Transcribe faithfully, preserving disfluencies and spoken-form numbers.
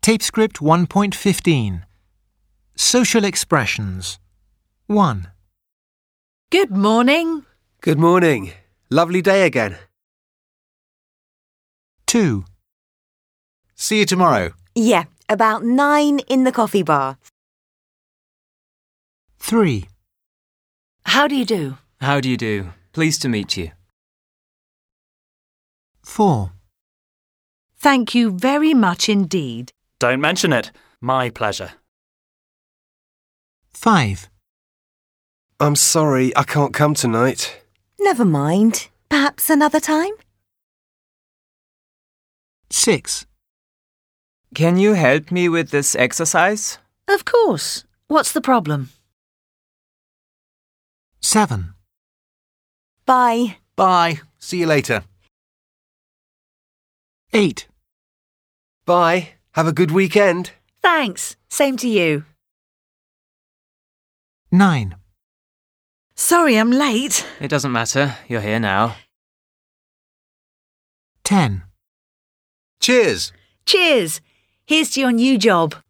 Tape script one point fifteen. Social expressions. one. Good morning. Good morning. Lovely day again. two. See you tomorrow. Yeah, about nine in the coffee bar. three. How do you do? How do you do? Pleased to meet you. four. Thank you very much indeed. Don't mention it. My pleasure. five. I'm sorry, I can't come tonight. Never mind. Perhaps another time? six. Can you help me with this exercise? Of course. What's the problem? seven. Bye. Bye. See you later. eight. Bye. Have a good weekend. Thanks. Same to you. nine. Sorry I'm late. It doesn't matter. You're here now. ten. Cheers. Cheers. Here's to your new job.